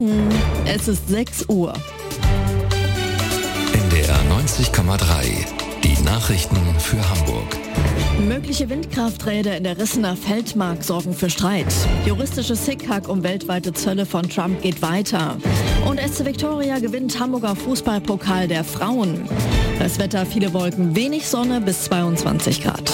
Es ist 6 Uhr. NDR 90,3. Die Nachrichten für Hamburg. Mögliche Windkrafträder in der Rissener Feldmark sorgen für Streit. Juristisches Hickhack um weltweite Zölle von Trump geht weiter. Und SC Viktoria gewinnt Hamburger Fußballpokal der Frauen. Das Wetter: viele Wolken, wenig Sonne bis 22 Grad.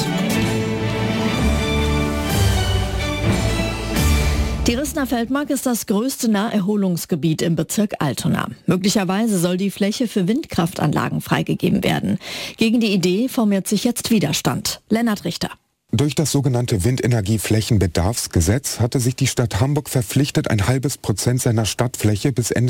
Die Rissener Feldmark ist das größte Naherholungsgebiet im Bezirk Altona. Möglicherweise soll die Fläche für Windkraftanlagen freigegeben werden. Gegen die Idee formiert sich jetzt Widerstand. Lennart Richter. Durch das sogenannte Windenergieflächenbedarfsgesetz hatte sich die Stadt Hamburg verpflichtet, 0,5% seiner Stadtfläche bis Ende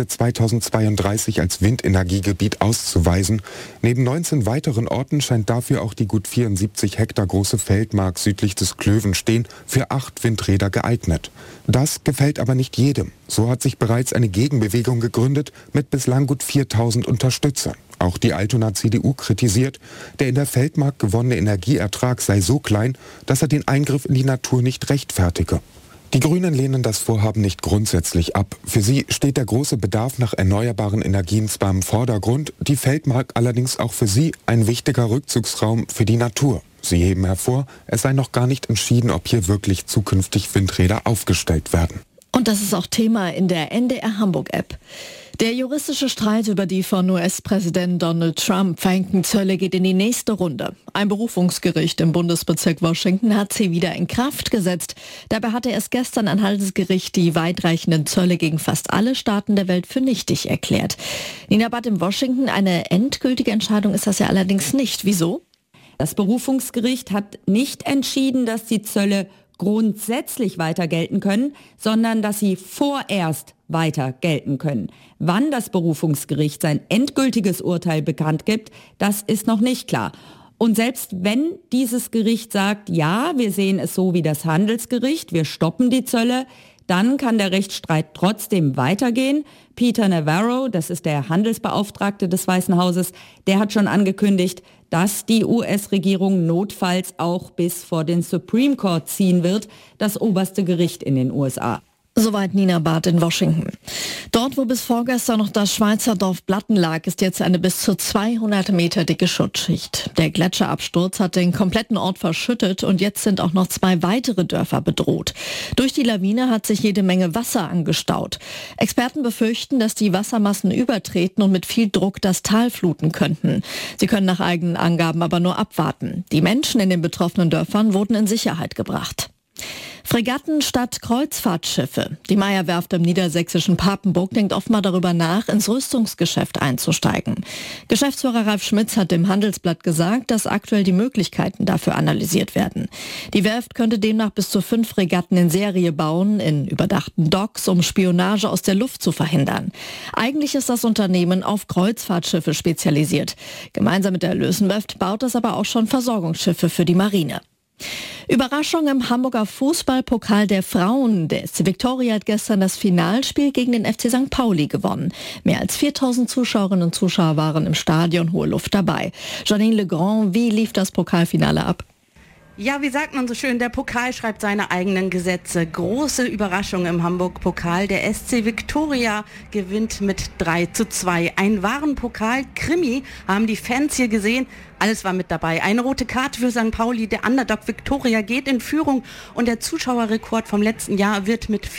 2032 als Windenergiegebiet auszuweisen. Neben 19 weiteren Orten scheint dafür auch die gut 74 Hektar große Feldmark südlich des Klövenstein für 8 Windräder geeignet. Das gefällt aber nicht jedem. So hat sich bereits eine Gegenbewegung gegründet mit bislang gut 4.000 Unterstützern. Auch die Altonaer CDU kritisiert, der in der Feldmark gewonnene Energieertrag sei so klein, dass er den Eingriff in die Natur nicht rechtfertige. Die Grünen lehnen das Vorhaben nicht grundsätzlich ab. Für sie steht der große Bedarf nach erneuerbaren Energien zwar im Vordergrund, die Feldmark allerdings auch für sie ein wichtiger Rückzugsraum für die Natur. Sie heben hervor, es sei noch gar nicht entschieden, ob hier wirklich zukünftig Windräder aufgestellt werden. Und das ist auch Thema in der NDR Hamburg-App. Der juristische Streit über die von US-Präsident Donald Trump verhängten Zölle geht in die nächste Runde. Ein Berufungsgericht im Bundesbezirk Washington hat sie wieder in Kraft gesetzt. Dabei hatte erst gestern ein Handelsgericht die weitreichenden Zölle gegen fast alle Staaten der Welt für nichtig erklärt. Nina Barth in Washington, eine endgültige Entscheidung ist das ja allerdings nicht. Wieso? Das Berufungsgericht hat nicht entschieden, dass die Zölle grundsätzlich weiter gelten können, sondern dass sie vorerst weiter gelten können. Wann das Berufungsgericht sein endgültiges Urteil bekannt gibt, das ist noch nicht klar. Und selbst wenn dieses Gericht sagt, ja, wir sehen es so wie das Handelsgericht, wir stoppen die Zölle, dann kann der Rechtsstreit trotzdem weitergehen. Peter Navarro, das ist der Handelsbeauftragte des Weißen Hauses, der hat schon angekündigt, dass die US-Regierung notfalls auch bis vor den Supreme Court ziehen wird, das oberste Gericht in den USA. Soweit Nina Barth in Washington. Dort, wo bis vorgestern noch das Schweizer Dorf Blatten lag, ist jetzt eine bis zu 200 Meter dicke Schutzschicht. Der Gletscherabsturz hat den kompletten Ort verschüttet und jetzt sind auch noch 2 weitere Dörfer bedroht. Durch die Lawine hat sich jede Menge Wasser angestaut. Experten befürchten, dass die Wassermassen übertreten und mit viel Druck das Tal fluten könnten. Sie können nach eigenen Angaben aber nur abwarten. Die Menschen in den betroffenen Dörfern wurden in Sicherheit gebracht. Fregatten statt Kreuzfahrtschiffe. Die Meyer-Werft im niedersächsischen Papenburg denkt offenbar darüber nach, ins Rüstungsgeschäft einzusteigen. Geschäftsführer Ralf Schmitz hat dem Handelsblatt gesagt, dass aktuell die Möglichkeiten dafür analysiert werden. Die Werft könnte demnach bis zu 5 Fregatten in Serie bauen, in überdachten Docks, um Spionage aus der Luft zu verhindern. Eigentlich ist das Unternehmen auf Kreuzfahrtschiffe spezialisiert. Gemeinsam mit der Lösenwerft baut es aber auch schon Versorgungsschiffe für die Marine. Überraschung im Hamburger Fußballpokal der Frauen. Der SC Viktoria hat gestern das Finalspiel gegen den FC St. Pauli gewonnen. Mehr als 4.000 Zuschauerinnen und Zuschauer waren im Stadion, hohe Luft dabei. Janine Legrand, wie lief das Pokalfinale ab? Ja, wie sagt man so schön, der Pokal schreibt seine eigenen Gesetze. Große Überraschung im Hamburg-Pokal. Der SC Viktoria gewinnt mit 3:2. Ein wahren Pokal-Krimi haben die Fans hier gesehen. Alles war mit dabei. Eine rote Karte für St. Pauli. Der Underdog Viktoria geht in Führung und der Zuschauerrekord vom letzten Jahr wird mit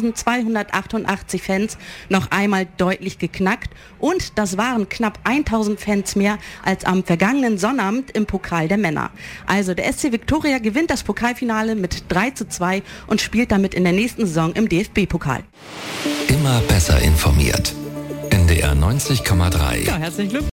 4.288 Fans noch einmal deutlich geknackt. Und das waren knapp 1.000 Fans mehr als am vergangenen Sonnabend im Pokal der Männer. Also der SC Viktoria gewinnt das Pokalfinale mit 3:2 und spielt damit in der nächsten Saison im DFB-Pokal. Immer besser informiert. NDR 90,3. Ja, herzlichen Glückwunsch.